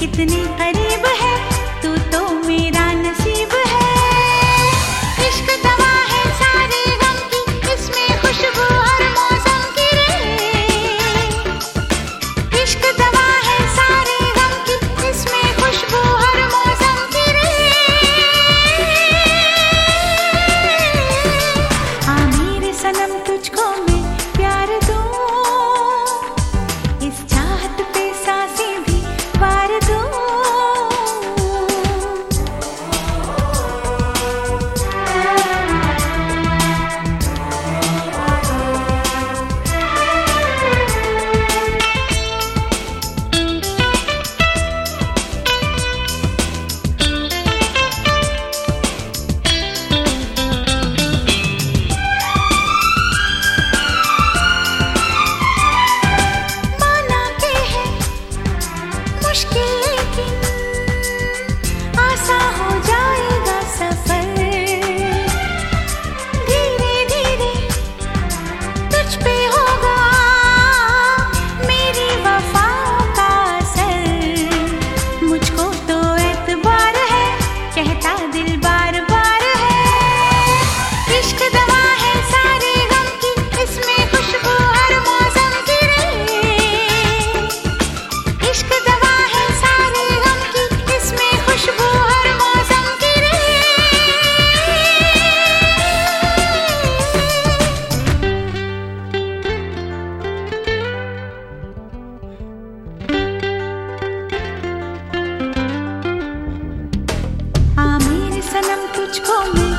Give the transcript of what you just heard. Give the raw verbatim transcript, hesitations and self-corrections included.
कितनी करीब है, तू तो मेरा नसीब है। इश्क दवा है सारे गम की, इसमें खुशबू हर मौसम की रे। इश्क दवा है सारे गम की, इसमें खुशबू हर मौसम की रे। हाँ मेरे सनम तुझको मैं प्यार दूं, इस चाहत पे सांसें भी वार दूं। माना के है मुश्किल लेकिन आसान हो जाएगा सफर। धीरे धीरे तुझ पे होगा मेरी वफाओं का असर। मुझको तो एतबार है, कहता दिल बार बार है। इश्क दवा है सारे गम की, इसमें खुशबू हर मौसम की रे। इश्क दवा है सारे गम की, इसमें खुशबू हर मौसम की रे। हाँ मेरे सनम तुझको मैं